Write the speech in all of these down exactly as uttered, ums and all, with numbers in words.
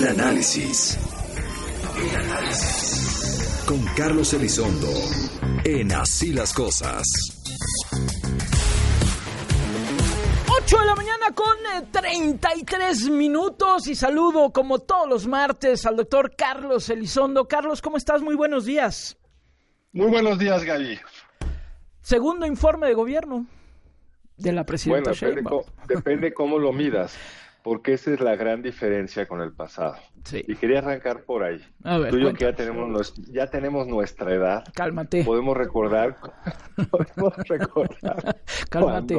El análisis. El análisis. Con Carlos Elizondo. En Así las Cosas. ocho de la mañana con treinta y tres minutos y saludo como todos los martes al doctor Carlos Elizondo. Carlos, ¿cómo estás? Muy buenos días. Muy buenos días, Gaby. Segundo informe de gobierno de la presidenta Bueno, depende, Sheinbaum. co- depende cómo lo midas, porque esa es la gran diferencia con el pasado. Sí. Y quería arrancar por ahí. A ver, Tú y yo que ya cuéntanos. tenemos, nues- ya tenemos nuestra edad, Cálmate. podemos recordar, podemos recordar Cálmate.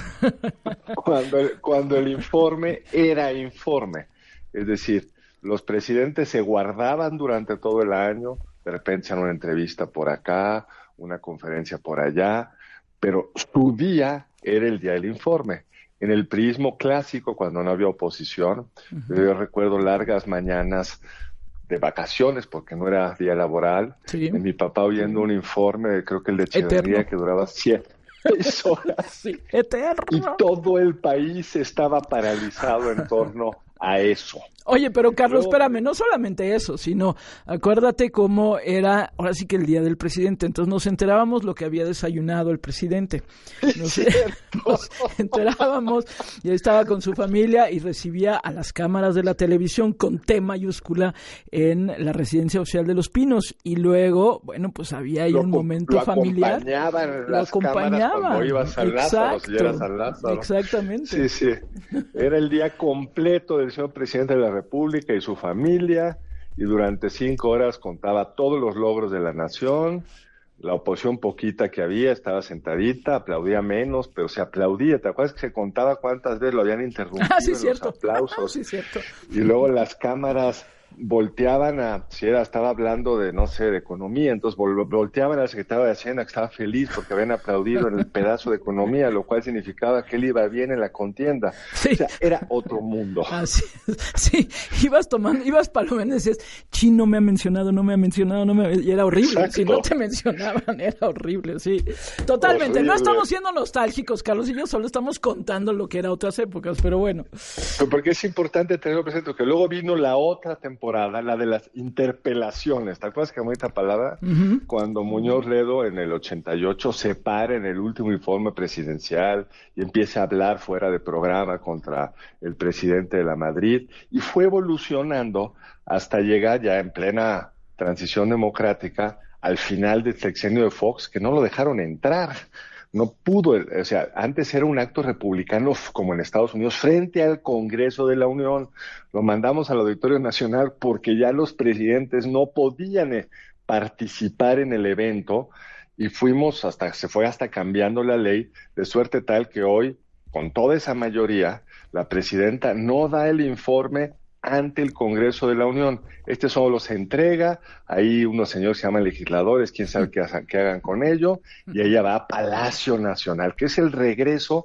cuando, cuando, el, cuando el informe era informe. Es decir, los presidentes se guardaban durante todo el año, de repente hacían una entrevista por acá, una conferencia por allá, pero su día era el día del informe. En el priismo clásico, cuando no había oposición, uh-huh. yo recuerdo largas mañanas de vacaciones, porque no era día laboral, sí. de mi papá oyendo un informe, creo que el de Echeverría, que duraba siete seis horas. Sí, eterno. Y todo el país estaba paralizado en torno a eso. Oye, pero Carlos, Luego, espérame, no solamente eso, sino acuérdate cómo era, ahora sí que el día del presidente, entonces nos enterábamos lo que había desayunado el presidente. Nos, nos enterábamos y él estaba con su familia y recibía a las cámaras de la televisión con T mayúscula en la residencia oficial de Los Pinos y luego, bueno, pues había ahí lo, un momento lo familiar. Acompañaban lo las acompañaban cuando ibas al Lázaro, si eras al Lázaro. Exactamente. Sí, sí. Era el día completo del señor presidente de la República y su familia, y durante cinco horas contaba todos los logros de la nación. La oposición poquita que había estaba sentadita, aplaudía menos, pero se aplaudía. ¿Te acuerdas que se contaba cuántas veces lo habían interrumpido ah, sí, en cierto. los aplausos? sí, cierto. Y luego las cámaras volteaban a, si era, estaba hablando de, no sé, de economía, entonces vol- volteaban al secretario de Hacienda, que estaba feliz porque habían aplaudido en el pedazo de economía, lo cual significaba que él iba bien en la contienda. Sí. O sea, era otro mundo. Así es. Sí, ibas tomando, ibas palomeando y decías, Chin no me ha mencionado, no me ha mencionado, no me ha... y era horrible. Exacto. Si no te mencionaban, era horrible, sí. Totalmente, horrible. No estamos siendo nostálgicos, Carlos y yo, solo estamos contando lo que era otras épocas, pero bueno. Pero porque es importante tenerlo presente, porque luego vino la otra temporada, la de las interpelaciones. ¿Te acuerdas que con esta palabra? Uh-huh. Cuando Muñoz Ledo en el ochenta y ocho se para en el último informe presidencial y empieza a hablar fuera de programa contra el presidente de la Madrid, y fue evolucionando hasta llegar ya en plena transición democrática al final del sexenio de Fox, que no lo dejaron entrar. No pudo, o sea, antes era un acto republicano como en Estados Unidos frente al Congreso de la Unión. Lo mandamos al Auditorio Nacional porque ya los presidentes no podían eh, participar en el evento, y fuimos hasta, se fue hasta cambiando la ley, de suerte tal que hoy, con toda esa mayoría, la presidenta no da el informe ante el Congreso de la Unión. Este solo los entrega, ahí unos señores se llaman legisladores, quién sabe qué, qué hagan con ello, y ella va a Palacio Nacional, que es el regreso,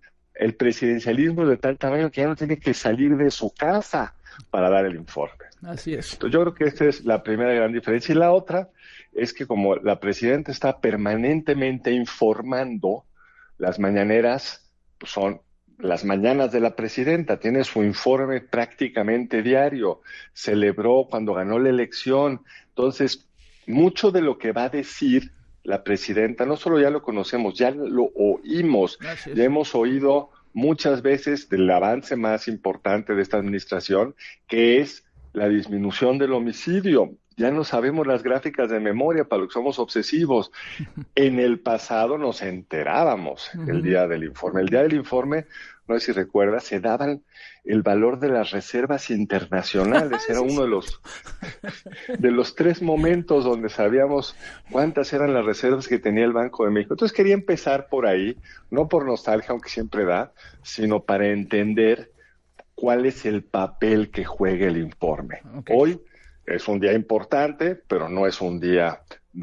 el presidencialismo de tal tamaño que ya no tiene que salir de su casa para dar el informe. Así es. Entonces, yo creo que esta es la primera gran diferencia, y la otra es que como la presidenta está permanentemente informando, las mañaneras pues, son las mañanas de la presidenta, tiene su informe prácticamente diario, celebró cuando ganó la elección. Entonces, mucho de lo que va a decir la presidenta, no solo ya lo conocemos, ya lo oímos, ya hemos oído muchas veces del avance más importante de esta administración, que es la disminución del homicidio. Ya no sabemos las gráficas de memoria para los que somos obsesivos. En el pasado nos enterábamos uh-huh. el día del informe. El día del informe, no sé si recuerdas, se daban el valor de las reservas internacionales. Era uno de los de los tres momentos donde sabíamos cuántas eran las reservas que tenía el Banco de México. Entonces quería empezar por ahí, no por nostalgia, aunque siempre da, sino para entender cuál es el papel que juega el informe. Okay. Hoy es un día importante, pero no es un día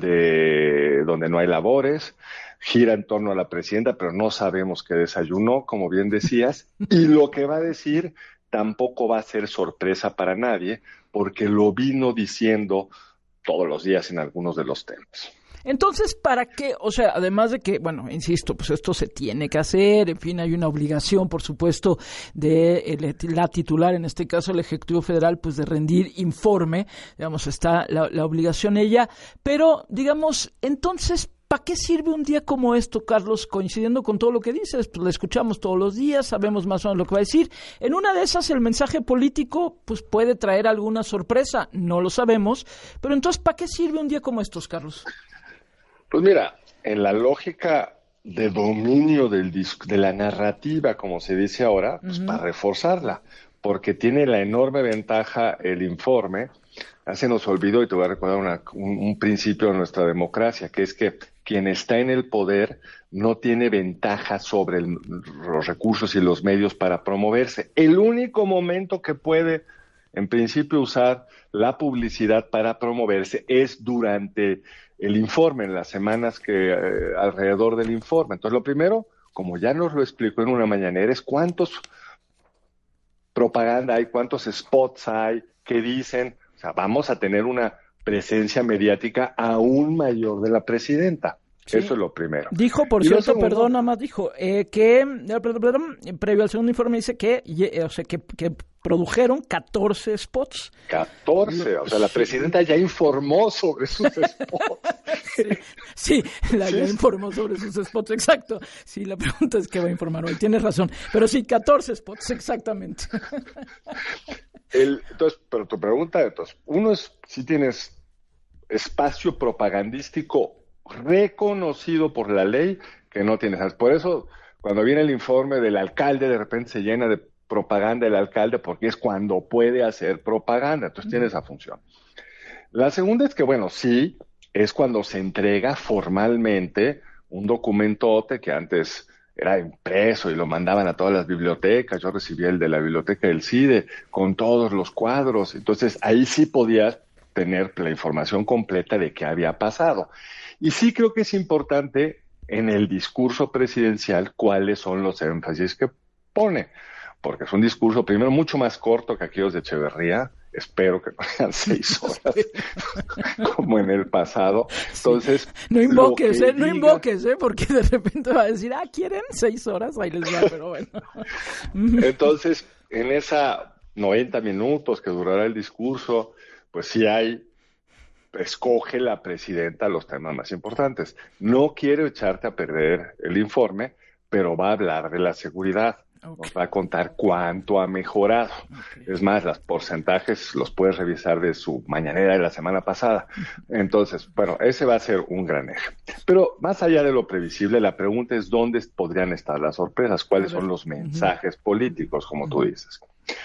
de donde no hay labores. Gira en torno a la presidenta, pero no sabemos qué desayunó, como bien decías, y lo que va a decir tampoco va a ser sorpresa para nadie, porque lo vino diciendo todos los días en algunos de los temas. Entonces, ¿para qué? O sea, además de que, bueno, insisto, pues esto se tiene que hacer, en fin, hay una obligación, por supuesto, de el, la titular, en este caso el Ejecutivo Federal, pues de rendir informe, digamos, está la, la obligación ella, pero, digamos, entonces, ¿para qué sirve un día como esto, Carlos? Coincidiendo con todo lo que dices, pues lo escuchamos todos los días, sabemos más o menos lo que va a decir. En una de esas, el mensaje político, pues puede traer alguna sorpresa, no lo sabemos, pero entonces, ¿para qué sirve un día como estos, Carlos? Pues mira, en la lógica de dominio del disc- de la narrativa, como se dice ahora, pues uh-huh. para reforzarla, porque tiene la enorme ventaja el informe. Ya se nos olvidó, y te voy a recordar una, un, un principio de nuestra democracia, que es que quien está en el poder no tiene ventaja sobre el, los recursos y los medios para promoverse. El único momento que puede, en principio, usar la publicidad para promoverse es durante el informe, en las semanas que eh, alrededor del informe. Entonces, lo primero, como ya nos lo explicó en una mañanera, es cuántos propaganda hay, cuántos spots hay, qué dicen. O sea, vamos a tener una presencia mediática aún mayor de la presidenta. Sí. Eso es lo primero. Dijo, por y cierto, segundo, perdón, nada más dijo, eh, que, previo al segundo informe, dice que, eh, o sea, que, que produjeron catorce spots. catorce, o sea, la presidenta ya informó sobre sus spots. Sí, sí, la sí. ya informó sobre sus spots, exacto. Sí, la pregunta es qué va a informar hoy, tienes razón. Pero sí, catorce spots, exactamente. El, entonces, pero tu pregunta, entonces, uno es si tienes espacio propagandístico reconocido por la ley que no tienes. Por eso, cuando viene el informe del alcalde, de repente se llena de propaganda el alcalde porque es cuando puede hacer propaganda. Entonces, uh-huh. tiene esa función. La segunda es que, bueno, sí, es cuando se entrega formalmente un documentote que antes era impreso y lo mandaban a todas las bibliotecas. Yo recibí el de la biblioteca del CIDE con todos los cuadros. Entonces, ahí sí podías tener la información completa de qué había pasado. Y sí creo que es importante en el discurso presidencial cuáles son los énfasis que pone, porque es un discurso, primero, mucho más corto que aquellos de Echeverría. Espero que no sean seis horas como en el pasado. Entonces, sí. no invoques, eh, diga... no invoques, eh, porque de repente va a decir, ah, ¿quieren seis horas? Ahí les va, pero bueno. Entonces, en esa noventa minutos que durará el discurso, pues sí hay, escoge la presidenta los temas más importantes. No quiero echarte a perder el informe, pero va a hablar de la seguridad. Okay. Nos va a contar cuánto ha mejorado. Okay. Es más, los porcentajes los puedes revisar de su mañanera de la semana pasada. Entonces, bueno, ese va a ser un gran eje. Pero más allá de lo previsible, la pregunta es dónde podrían estar las sorpresas, cuáles son los mensajes uh-huh. políticos, como uh-huh. tú dices.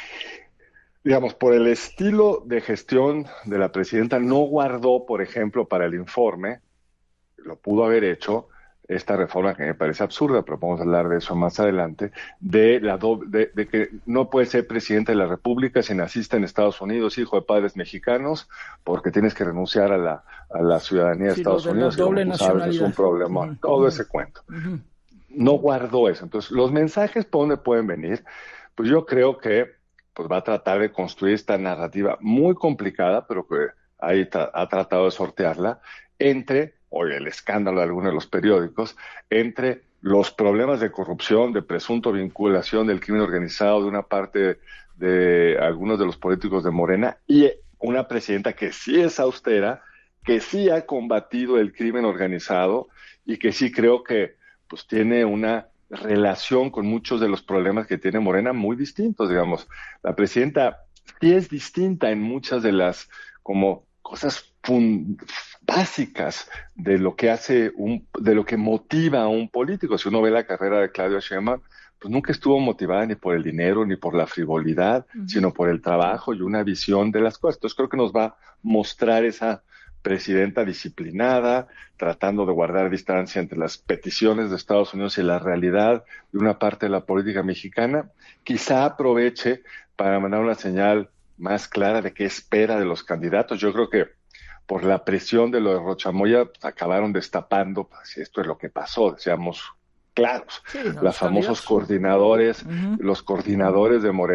Digamos, por el estilo de gestión de la presidenta, no guardó, por ejemplo, para el informe, lo pudo haber hecho, esta reforma que me parece absurda, pero vamos a hablar de eso más adelante, de la do- de, de que no puedes ser presidente de la República si naciste en Estados Unidos, hijo de padres mexicanos, porque tienes que renunciar a la, a la ciudadanía de sí, Estados de Unidos, y como tú sabes, es un problema, uh-huh. todo ese cuento. Uh-huh. No guardó eso. Entonces, los mensajes, ¿por dónde pueden venir? Pues yo creo que pues va a tratar de construir esta narrativa muy complicada, pero que ahí tra- ha tratado de sortearla, entre hoy el escándalo de algunos de los periódicos, entre los problemas de corrupción, de presunto vinculación del crimen organizado de una parte de algunos de los políticos de Morena y una presidenta que sí es austera, que sí ha combatido el crimen organizado y que sí creo que pues tiene una relación con muchos de los problemas que tiene Morena muy distintos, digamos. La presidenta sí es distinta en muchas de las como cosas fun- básicas de lo que hace un, de lo que motiva a un político. Si uno ve la carrera de Claudia Sheinbaum, pues nunca estuvo motivada ni por el dinero ni por la frivolidad, uh-huh. sino por el trabajo y una visión de las cosas. Entonces creo que nos va a mostrar esa presidenta disciplinada, tratando de guardar distancia entre las peticiones de Estados Unidos y la realidad de una parte de la política mexicana. Quizá aproveche para mandar una señal más clara de qué espera de los candidatos. Yo creo que por la presión de lo de Rochamoya pues, acabaron destapando, pues, esto es lo que pasó, seamos claros. Sí, los famosos coordinadores, uh-huh. los coordinadores de Morena,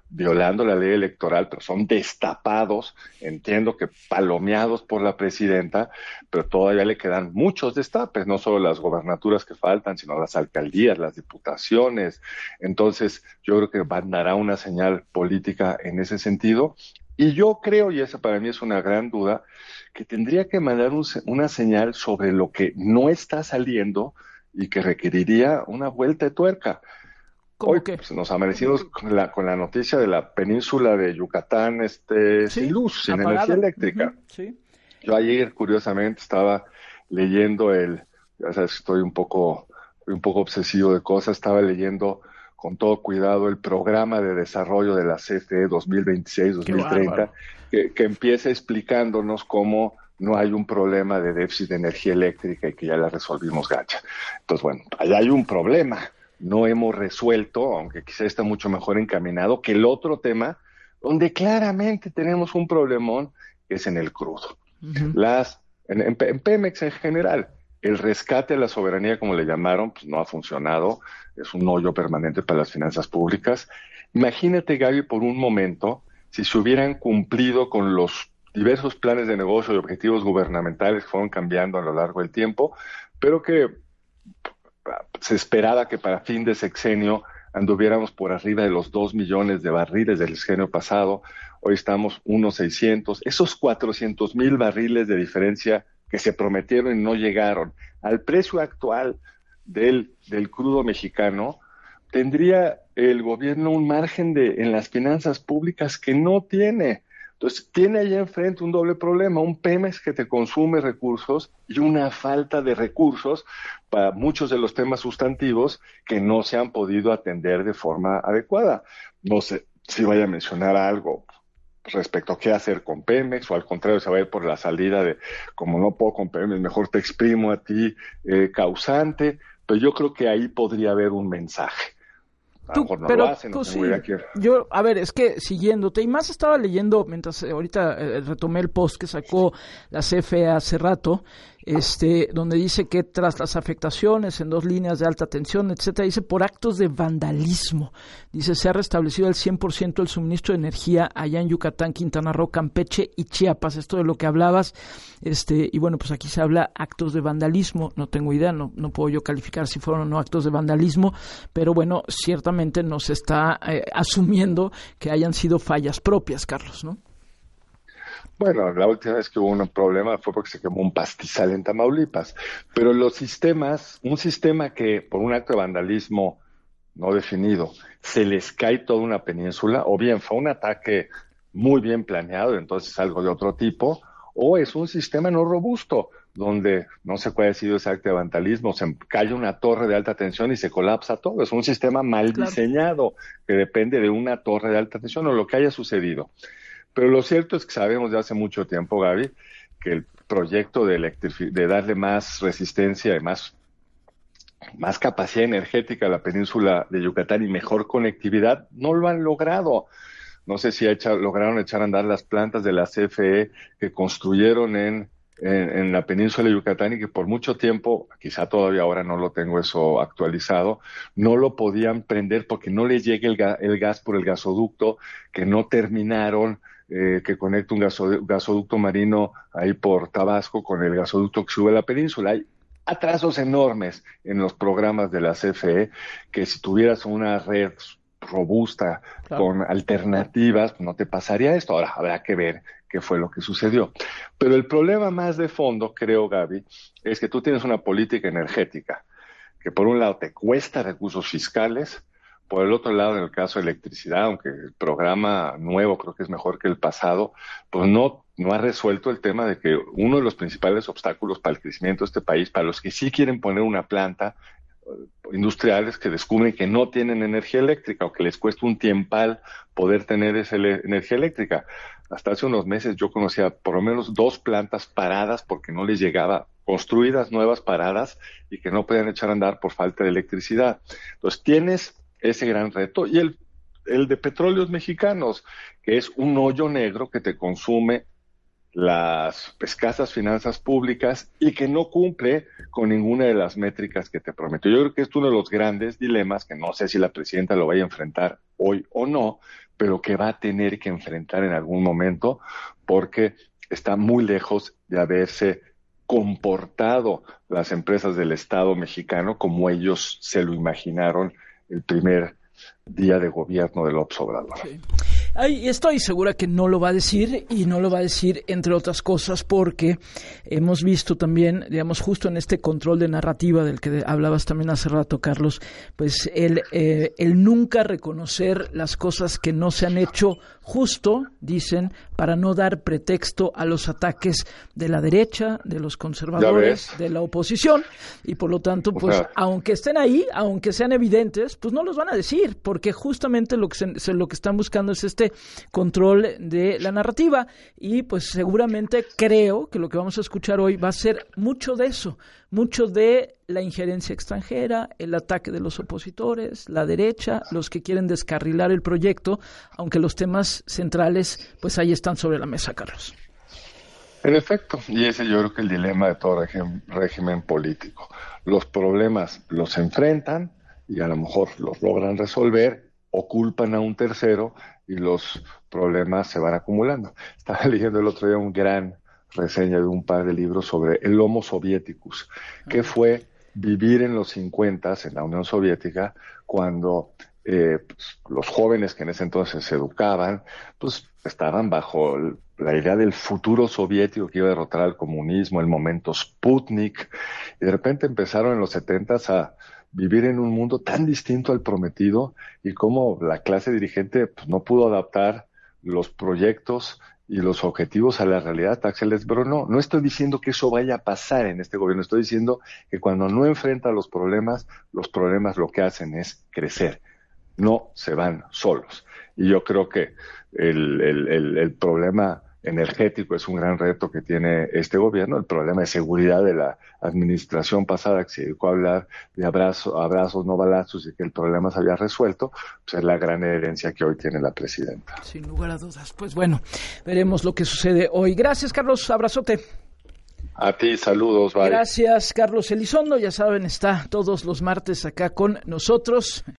violando la ley electoral, pero son destapados, entiendo que palomeados por la presidenta, pero todavía le quedan muchos destapes, no solo las gobernaturas que faltan, sino las alcaldías, las diputaciones. Entonces, yo creo que mandará una señal política en ese sentido. Y yo creo, y esa para mí es una gran duda, que tendría que mandar un, una señal sobre lo que no está saliendo y que requeriría una vuelta de tuerca. Hoy pues, nos amanecimos con la, con la noticia de la península de Yucatán este, sí, sin luz, sin apagada. energía eléctrica. Uh-huh, sí. Yo ayer, curiosamente, estaba leyendo el, ya sabes, estoy un poco, un poco obsesivo de cosas, estaba leyendo con todo cuidado el programa de desarrollo de la C F E dos mil veintiséis dos mil treinta, que, que empieza explicándonos cómo no hay un problema de déficit de energía eléctrica y que ya la resolvimos gacha. Entonces, bueno, allá hay un problema. No hemos resuelto, aunque quizá está mucho mejor encaminado, que el otro tema, donde claramente tenemos un problemón, que es en el crudo. Uh-huh. Las, en, en, en Pemex en general, el rescate a la soberanía, como le llamaron, pues no ha funcionado, es un hoyo permanente para las finanzas públicas. Imagínate, Gaby, por un momento, si se hubieran cumplido con los diversos planes de negocio y objetivos gubernamentales que fueron cambiando a lo largo del tiempo, pero que se esperaba que para fin de sexenio anduviéramos por arriba de los dos millones de barriles del sexenio pasado. Hoy estamos unos seiscientos. Esos cuatrocientos mil barriles de diferencia que se prometieron y no llegaron al precio actual del, del crudo mexicano, tendría el gobierno un margen de, en las finanzas públicas que no tiene. Entonces, tiene allá enfrente un doble problema, un Pemex que te consume recursos y una falta de recursos para muchos de los temas sustantivos que no se han podido atender de forma adecuada. No sé si vaya a mencionar algo respecto a qué hacer con Pemex, o al contrario se va a ir por la salida de, como no puedo con Pemex, mejor te exprimo a ti, eh, causante, pero yo creo que ahí podría haber un mensaje. A lo mejor no pero lo hacen, tú no sí, quiero. yo, a ver, es que siguiéndote, y más estaba leyendo, mientras eh, ahorita eh, retomé el post que sacó la C F E hace rato, este, donde dice que tras las afectaciones en dos líneas de alta tensión, etcétera, dice por actos de vandalismo, dice se ha restablecido el cien por ciento del suministro de energía allá en Yucatán, Quintana Roo, Campeche y Chiapas, esto de lo que hablabas, este, y bueno, pues aquí se habla actos de vandalismo, no tengo idea, no, no puedo yo calificar si fueron o no actos de vandalismo, pero bueno, ciertamente no se está eh, asumiendo que hayan sido fallas propias, Carlos, ¿no? Bueno, la última vez que hubo un problema fue porque se quemó un pastizal en Tamaulipas, pero los sistemas, un sistema que por un acto de vandalismo no definido se les cae toda una península, o bien fue un ataque muy bien planeado, entonces algo de otro tipo, o es un sistema no robusto, donde no sé cuál ha sido ese acto de vandalismo, se cae una torre de alta tensión y se colapsa todo, es un sistema mal claro. diseñado, que depende de una torre de alta tensión o lo que haya sucedido. Pero lo cierto es que sabemos de hace mucho tiempo, Gaby, que el proyecto de, electrifi- de darle más resistencia y más, más capacidad energética a la península de Yucatán y mejor conectividad, no lo han logrado. No sé si echa, lograron echar a andar las plantas de la C F E que construyeron en, en, en la península de Yucatán y que por mucho tiempo, quizá todavía ahora no lo tengo eso actualizado, no lo podían prender porque no les llega el, ga- el gas por el gasoducto, que no terminaron. Eh, que conecta un gaso, gasoducto marino ahí por Tabasco con el gasoducto que sube a la península. Hay atrasos enormes en los programas de la C F E, que si tuvieras una red robusta, claro, con alternativas, no te pasaría esto. Ahora, habrá que ver qué fue lo que sucedió. Pero el problema más de fondo, creo, Gaby, es que tú tienes una política energética que por un lado te cuesta recursos fiscales. Por el otro lado, en el caso de electricidad, aunque el programa nuevo creo que es mejor que el pasado, pues no, no ha resuelto el tema de que uno de los principales obstáculos para el crecimiento de este país, para los que sí quieren poner una planta, industriales que descubren que no tienen energía eléctrica o que les cuesta un tiempal poder tener esa ele- energía eléctrica. Hasta hace unos meses yo conocía por lo menos dos plantas paradas porque no les llegaba, construidas nuevas paradas y que no podían echar a andar por falta de electricidad. Entonces tienes ese gran reto, y el, el de petróleos mexicanos, que es un hoyo negro que te consume las escasas finanzas públicas y que no cumple con ninguna de las métricas que te prometió. Yo creo que es uno de los grandes dilemas, que no sé si la presidenta lo vaya a enfrentar hoy o no, pero que va a tener que enfrentar en algún momento porque está muy lejos de haberse comportado las empresas del Estado mexicano como ellos se lo imaginaron el primer día de gobierno de López Obrador. Sí. Ay, estoy segura que no lo va a decir, y no lo va a decir entre otras cosas porque hemos visto también, digamos, justo en este control de narrativa del que hablabas también hace rato, Carlos, pues el, eh, el nunca reconocer las cosas que no se han hecho justo, dicen, para no dar pretexto a los ataques de la derecha, de los conservadores, de la oposición, y por lo tanto, pues, o sea, aunque estén ahí, aunque sean evidentes, pues no los van a decir, porque justamente lo que se, se, lo que están buscando es este control de la narrativa, y pues seguramente creo que lo que vamos a escuchar hoy va a ser mucho de eso, mucho de la injerencia extranjera, el ataque de los opositores, la derecha, los que quieren descarrilar el proyecto, aunque los temas centrales pues ahí están sobre la mesa, Carlos. En efecto, y ese yo creo que es el dilema de todo régimen, régimen político. Los problemas los enfrentan y a lo mejor los logran resolver, o culpan a un tercero y los problemas se van acumulando. Estaba leyendo el otro día un gran reseña de un par de libros sobre el Homo Sovieticus, que fue vivir en los cincuentas en la Unión Soviética, cuando eh, pues, los jóvenes que en ese entonces se educaban, pues estaban bajo el, la idea del futuro soviético que iba a derrotar al comunismo, el momento Sputnik, y de repente empezaron en los setentas a vivir en un mundo tan distinto al prometido, y cómo la clase dirigente pues, no pudo adaptar los proyectos y los objetivos a la realidad. Axel Esbro, no, no estoy diciendo que eso vaya a pasar en este gobierno, estoy diciendo que cuando no enfrenta los problemas, los problemas lo que hacen es crecer, no se van solos. Y yo creo que el, el, el, el problema energético es un gran reto que tiene este gobierno, el problema de seguridad de la administración pasada, que se dedicó a hablar de abrazo, abrazos, no balazos, y que el problema se había resuelto, pues es la gran herencia que hoy tiene la presidenta. Sin lugar a dudas. Pues bueno, veremos lo que sucede hoy. Gracias, Carlos, abrazote. A ti, saludos, bye. Gracias, Carlos Elizondo, ya saben, está todos los martes acá con nosotros.